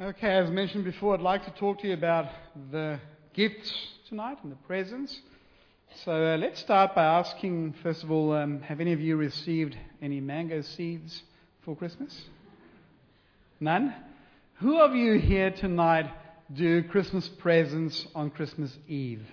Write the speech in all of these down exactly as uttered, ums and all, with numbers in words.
Okay, as mentioned before, I'd like to talk to you about the gifts tonight and the presents. So uh, let's start by asking, first of all, um, have any of you received any mango seeds for Christmas? None? Who of you here tonight do Christmas presents on Christmas Eve?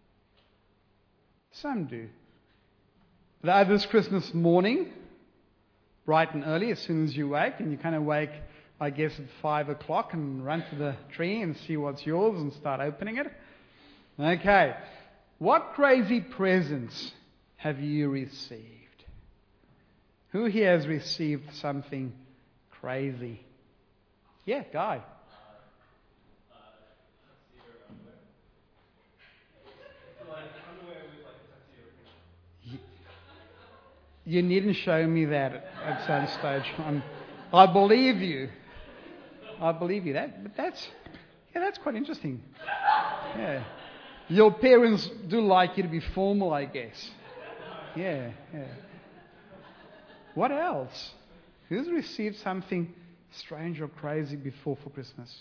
Some do. The others Christmas morning, bright and early, as soon as you wake, and you kind of wake, I guess, at five o'clock and run to the tree and see what's yours and start opening it. Okay. What crazy presents have you received? Who here has received something crazy? Yeah, Guy. You needn't show me that at some stage. I'm, I believe you. I believe you. That, but that's, yeah, that's quite interesting. Yeah, your parents do like you to be formal, I guess. Yeah, yeah. What else? Who's received something strange or crazy before for Christmas?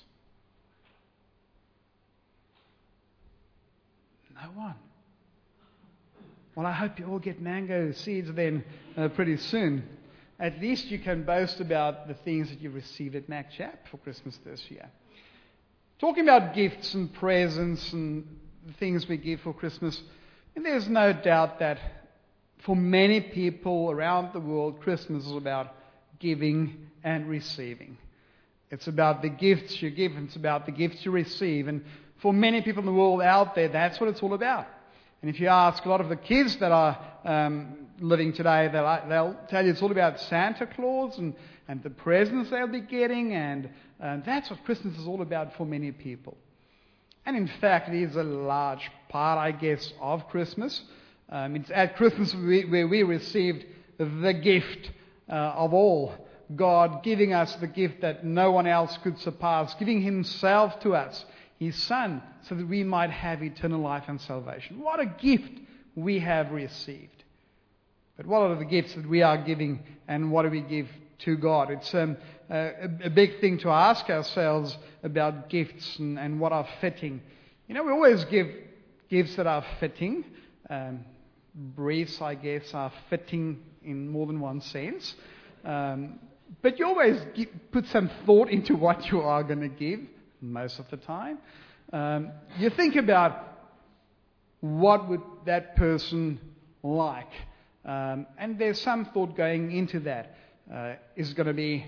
No one. Well, I hope you all get mango seeds then uh, pretty soon. At least you can boast about the things that you've received at MacChap for Christmas this year. Talking about gifts and presents and the things we give for Christmas, and there's no doubt that for many people around the world, Christmas is about giving and receiving. It's about the gifts you give and it's about the gifts you receive. And for many people in the world out there, that's what it's all about. And if you ask a lot of the kids that are um, living today, they'll, they'll tell you it's all about Santa Claus and, and the presents they'll be getting, and uh, that's what Christmas is all about for many people. And in fact, it is a large part, I guess, of Christmas. Um, it's at Christmas we, where we received the gift uh, of all, God giving us the gift that no one else could surpass, giving Himself to us, His Son, so that we might have eternal life and salvation. What a gift we have received. But what are the gifts that we are giving, and what do we give to God? It's um, a, a big thing to ask ourselves about gifts and, and what are fitting. You know, we always give gifts that are fitting. Um, briefs, I guess, are fitting in more than one sense. Um, but you always give, put some thought into what you are going to give. Most of the time. Um, you think about what would that person like. Um, and there's some thought going into that. Uh, is it going to be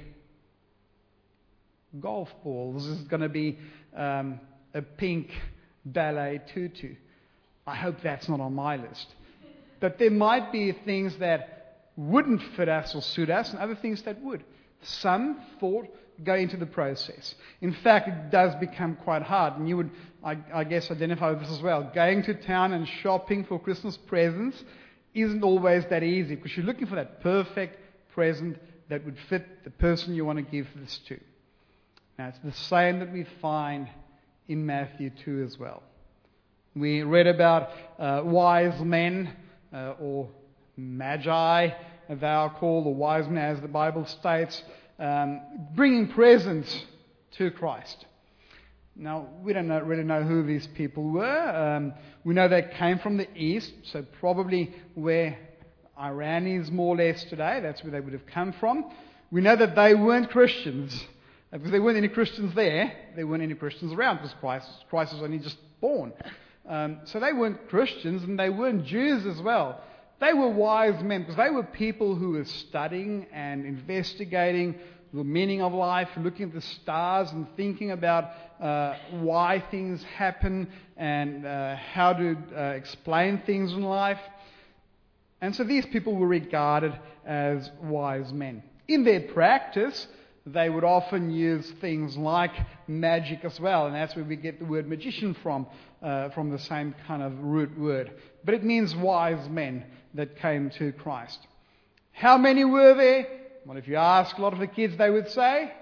golf balls? Is it going to be um, a pink ballet tutu? I hope that's not on my list. But there might be things that wouldn't fit us or suit us and other things that would. Some thought go into the process. In fact, it does become quite hard, and you would, I, I guess, identify with this as well. Going to town and shopping for Christmas presents isn't always that easy, because you're looking for that perfect present that would fit the person you want to give this to. Now, it's the same that we find in Matthew two as well. We read about uh, wise men, uh, or magi, as they are called, or wise men as the Bible states, Um, bringing presents to Christ. Now, we don't know, really know who these people were. Um, we know they came from the east, so probably where Iran is more or less today. That's where they would have come from. We know that they weren't Christians, because there weren't any Christians there. There weren't any Christians around, because Christ, Christ was only just born. Um, so they weren't Christians, and they weren't Jews as well. They were wise men, because they were people who were studying and investigating the meaning of life, looking at the stars and thinking about uh, why things happen and uh, how to uh, explain things in life. And so these people were regarded as wise men. In their practice, they would often use things like magic as well, and that's where we get the word magician from, uh, from the same kind of root word. But it means wise men that came to Christ. How many were there? Well, if you ask a lot of the kids, they would say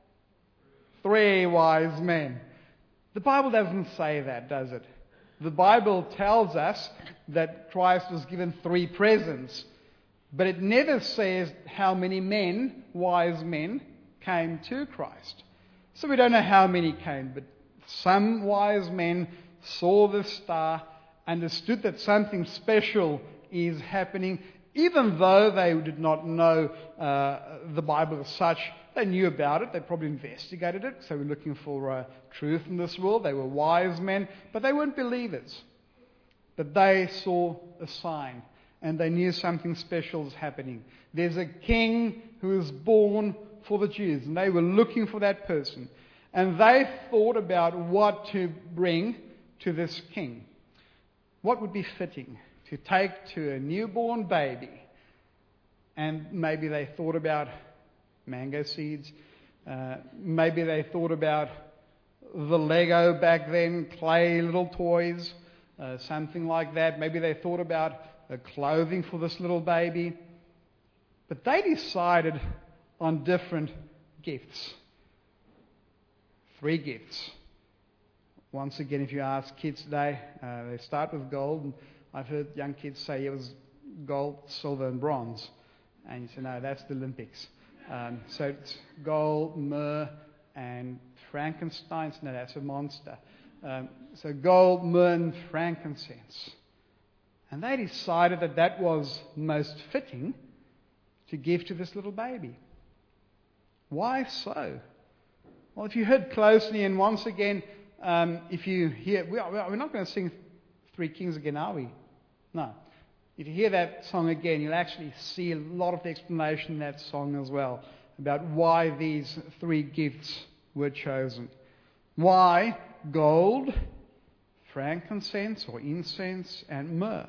three wise men. The Bible doesn't say that, does it? The Bible tells us that Christ was given three presents, but it never says how many men, wise men, came to Christ. So we don't know how many came, but some wise men saw the star, understood that something special is happening, even though they did not know uh, the Bible as such. They knew about it. They probably investigated it. So we're looking for uh, truth in this world. They were wise men, but they weren't believers. But they saw a sign, and they knew something special is happening. There's a king who is born for the Jews, and they were looking for that person. And they thought about what to bring to this king. What would be fitting to take to a newborn baby? And maybe they thought about mango seeds. Uh, maybe they thought about the Lego back then, clay little toys, uh, something like that. Maybe they thought about uh, clothing for this little baby. But they decided on different gifts. Three gifts. Once again, if you ask kids today, uh, they start with gold. And I've heard young kids say it was gold, silver, and bronze. And you say, no, that's the Olympics. Um, so it's gold, myrrh, and frankincense. No, that's a monster. Um, so gold, myrrh, and frankincense. And they decided that that was most fitting to give to this little baby. Why so? Well, if you heard closely, and once again, um, if you hear, we are, we're not going to sing Three Kings again, are we? No. If you hear that song again, you'll actually see a lot of the explanation in that song as well about why these three gifts were chosen. Why gold, frankincense or incense, and myrrh?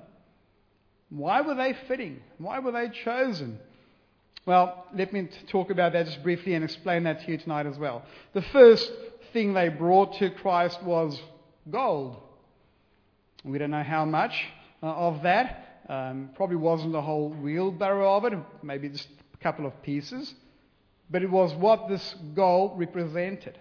Why were they fitting? Why were they chosen? Well, let me talk about that just briefly and explain that to you tonight as well. The first thing they brought to Christ was gold. We don't know how much uh, of that. Um, probably wasn't a whole wheelbarrow of it, maybe just a couple of pieces. But it was what this gold represented.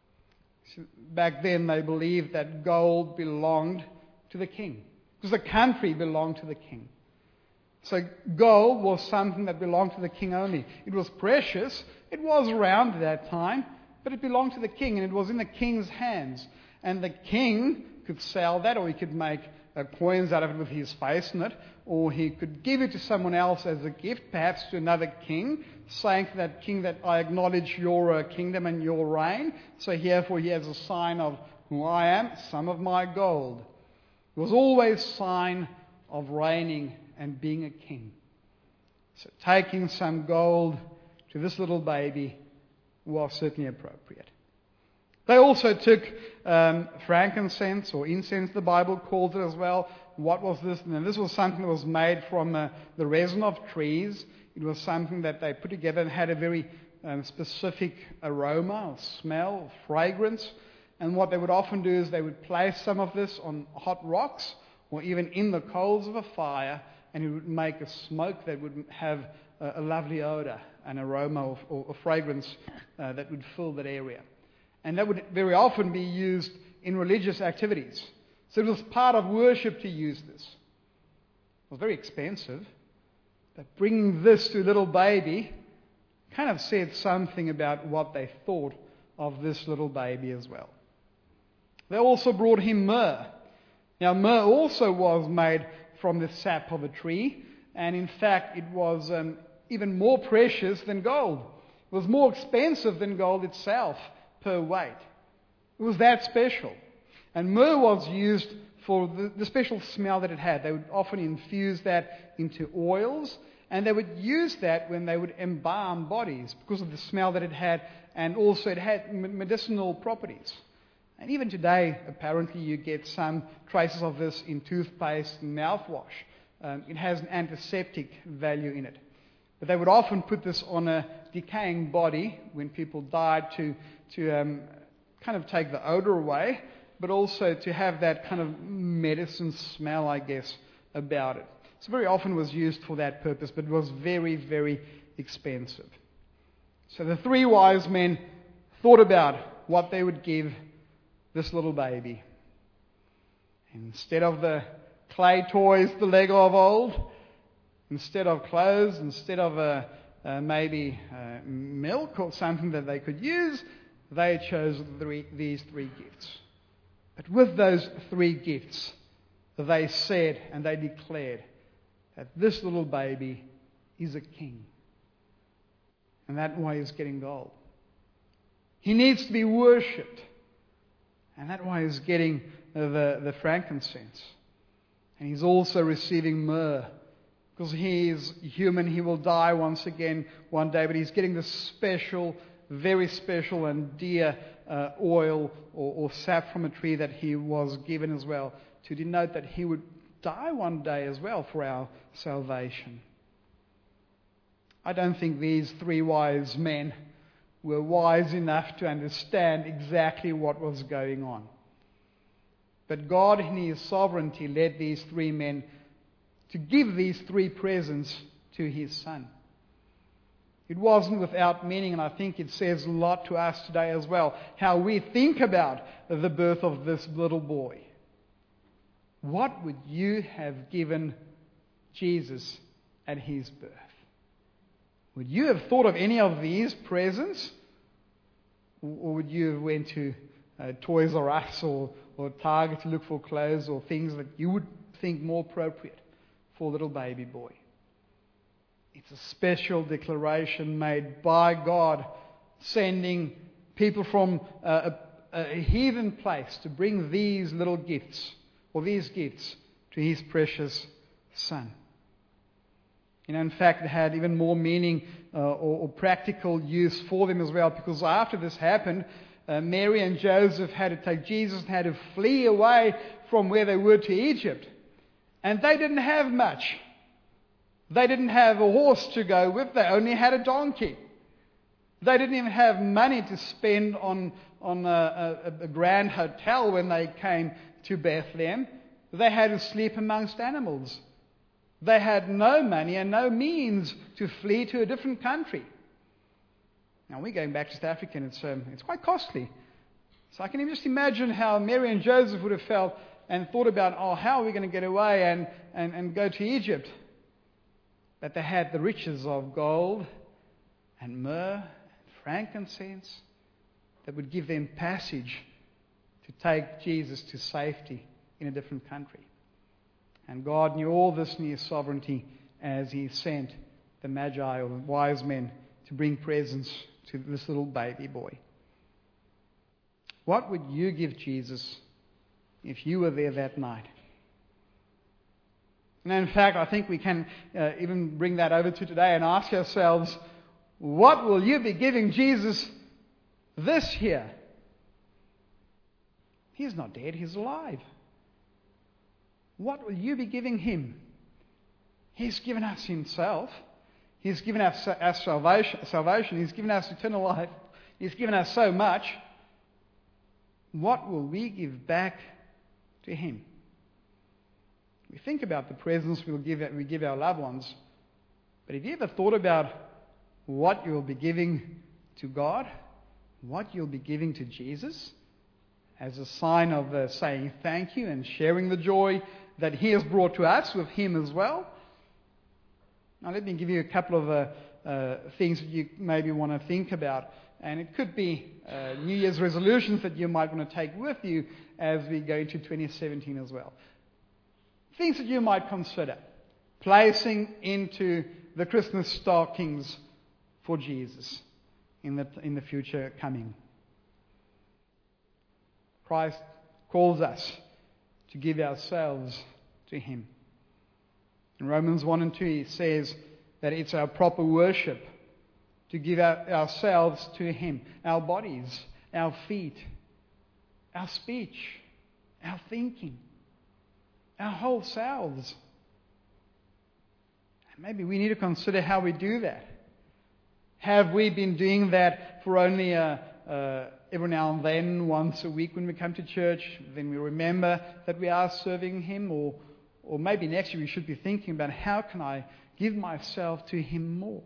So back then they believed that gold belonged to the king, because the country belonged to the king. So gold was something that belonged to the king only. It was precious. It was around at that time, but it belonged to the king, and it was in the king's hands. And the king could sell that, or he could make uh, coins out of it with his face in it, or he could give it to someone else as a gift, perhaps to another king, saying to that king that I acknowledge your uh, kingdom and your reign. So herefore he has a sign of who I am, some of my gold. It was always a sign of reigning and being a king. So taking some gold to this little baby was certainly appropriate. They also took um, frankincense or incense, the Bible calls it as well. What was this? And this was something that was made from uh, the resin of trees. It was something that they put together and had a very um, specific aroma, or smell, or fragrance. And what they would often do is they would place some of this on hot rocks or even in the coals of a fire, and it would make a smoke that would have a, a lovely odor, an aroma or, or, or fragrance uh, that would fill that area. And that would very often be used in religious activities. So it was part of worship to use this. It was very expensive, but bringing this to a little baby kind of said something about what they thought of this little baby as well. They also brought him myrrh. Now, myrrh also was made from the sap of a tree, and in fact it was um, even more precious than gold. It was more expensive than gold itself per weight. It was that special. And myrrh was used for the, the special smell that it had. They would often infuse that into oils, and they would use that when they would embalm bodies because of the smell that it had, and also it had medicinal properties. And even today, apparently, you get some traces of this in toothpaste and mouthwash. Um, it has an antiseptic value in it. But they would often put this on a decaying body when people died to, to um, kind of take the odor away, but also to have that kind of medicine smell, I guess, about it. So very often was used for that purpose, but it was very, very expensive. So the three wise men thought about what they would give this little baby. Instead of the clay toys, the Lego of old, instead of clothes, instead of a, uh, maybe uh, milk or something that they could use, they chose three, these three gifts. But with those three gifts, they said and they declared that this little baby is a king. And that way he's getting gold. He needs to be worshipped. And that way he's getting the, the frankincense. And he's also receiving myrrh. Because he is human, he will die once again one day. But he's getting this special, very special and dear uh, oil or, or sap from a tree that he was given as well, to denote that he would die one day as well for our salvation. I don't think these three wise men were wise enough to understand exactly what was going on. But God in His sovereignty led these three men to give these three presents to His Son. It wasn't without meaning, and I think it says a lot to us today as well, how we think about the birth of this little boy. What would you have given Jesus at His birth? Would you have thought of any of these presents? Or would you have went to uh, Toys R Us or, or Target to look for clothes or things that you would think more appropriate for a little baby boy? It's a special declaration made by God, sending people from a, a, a heathen place to bring these little gifts, or these gifts, to His precious Son. You know, in fact, it had even more meaning uh, or, or practical use for them as well, because after this happened, uh, Mary and Joseph had to take Jesus and had to flee away from where they were to Egypt. And they didn't have much. They didn't have a horse to go with. They only had a donkey. They didn't even have money to spend on, on a, a, a grand hotel when they came to Bethlehem. They had to sleep amongst animals. They had no money and no means to flee to a different country. Now, we're going back to South Africa, and it's, um, it's quite costly. So I can even just imagine how Mary and Joseph would have felt and thought about, oh, how are we going to get away and, and, and go to Egypt? But they had the riches of gold and myrrh and frankincense that would give them passage to take Jesus to safety in a different country. And God knew all this in His sovereignty as He sent the Magi, or the wise men, to bring presents to this little baby boy. What would you give Jesus if you were there that night? And in fact, I think we can uh, even bring that over to today and ask ourselves, what will you be giving Jesus this year? He's not dead, He's alive. What will you be giving Him? He's given us Himself. He's given us, us salvation, salvation. He's given us eternal life. He's given us so much. What will we give back to Him? We think about the presents we'll give, we give our loved ones. But have you ever thought about what you'll be giving to God? What you'll be giving to Jesus? As a sign of uh, saying thank you and sharing the joy that He has brought to us with Him as well. Now let me give you a couple of uh, uh, things that you maybe want to think about. And it could be uh, New Year's resolutions that you might want to take with you as we go into twenty seventeen as well. Things that you might consider placing into the Christmas stockings for Jesus in the, in the future coming. Christ calls us to give ourselves to Him. In Romans one and two, He says that it's our proper worship to give our, ourselves to Him. Our bodies, our feet, our speech, our thinking, our whole selves. Maybe we need to consider how we do that. Have we been doing that for only a, a every now and then, once a week when we come to church, then we remember that we are serving Him? Or, or maybe next year we should be thinking about, how can I give myself to Him more?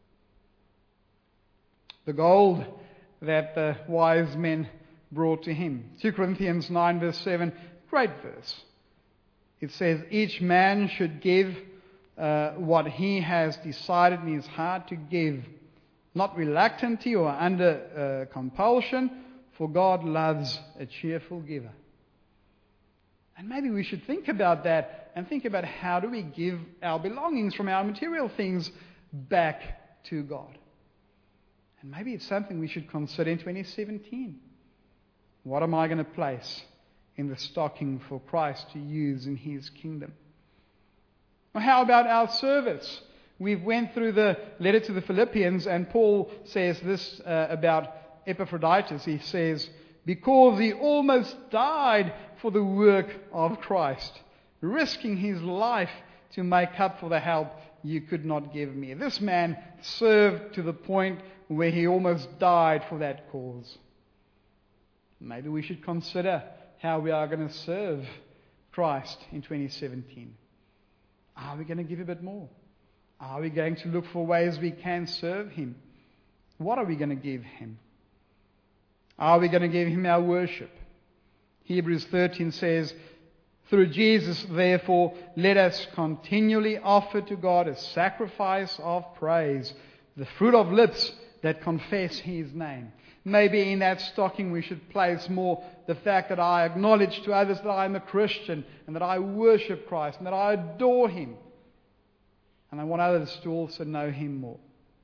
The gold that the wise men brought to Him. Second Corinthians nine verse seven, great verse. It says, each man should give uh, what he has decided in his heart to give, not reluctantly or under uh, compulsion, for God loves a cheerful giver. And maybe we should think about that and think about how do we give our belongings from our material things back to God. And maybe it's something we should consider in twenty seventeen. What am I going to place in the stocking for Christ to use in His kingdom? Or how about our service? We've went through the letter to the Philippians, and Paul says this uh, about Epaphroditus. He says, because he almost died for the work of Christ, risking his life to make up for the help you could not give me. This man served to the point where he almost died for that cause. Maybe we should consider how we are going to serve Christ in twenty seventeen. Are we going to give a bit more? Are we going to look for ways we can serve Him? What are we going to give Him? Are we going to give Him our worship? Hebrews thirteen says, through Jesus, therefore, let us continually offer to God a sacrifice of praise, the fruit of lips that confess His name. Maybe in that stocking we should place more the fact that I acknowledge to others that I am a Christian and that I worship Christ and that I adore Him. And I want others to also know Him more.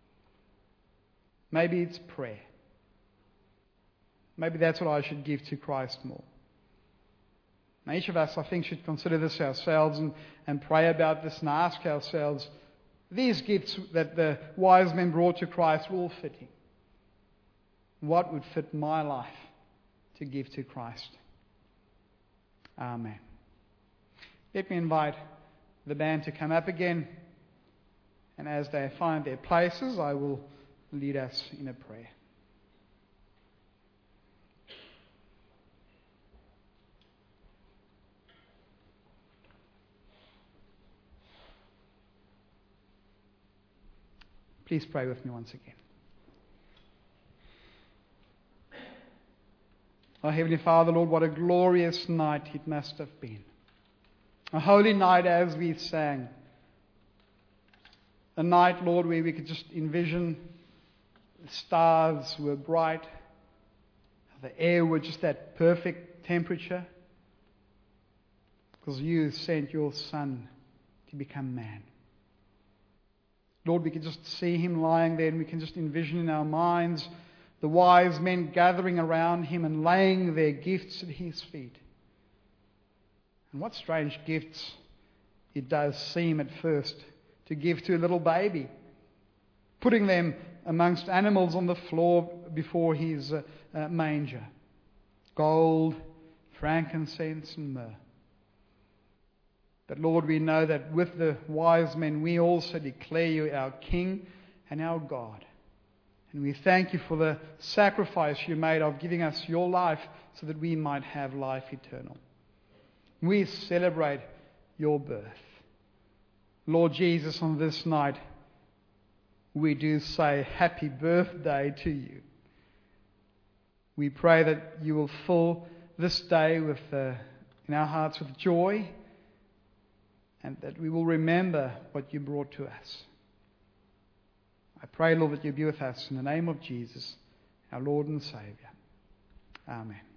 Maybe it's prayer. Maybe that's what I should give to Christ more. Now each of us, I think, should consider this ourselves and, and pray about this and ask ourselves, these gifts that the wise men brought to Christ were all fitting. What would fit my life to give to Christ? Amen. Let me invite the band to come up again. And as they find their places, I will lead us in a prayer. Please pray with me once again. Our Heavenly Father, Lord, what a glorious night it must have been. A holy night as we sang. A night, Lord, where we could just envision the stars were bright, the air was just that perfect temperature, because you sent your Son to become man. Lord, we can just see Him lying there, and we can just envision in our minds the wise men gathering around Him and laying their gifts at His feet. And what strange gifts it does seem at first to give to a little baby, putting them amongst animals on the floor before His uh, uh, manger. Gold, frankincense and myrrh. But Lord, we know that with the wise men we also declare You our King and our God. And we thank You for the sacrifice You made of giving us Your life so that we might have life eternal. We celebrate Your birth. Lord Jesus, on this night, we do say happy birthday to You. We pray that You will fill this day with, uh, in our hearts with joy, and that we will remember what You brought to us. I pray, Lord, that You be with us in the name of Jesus, our Lord and Saviour. Amen.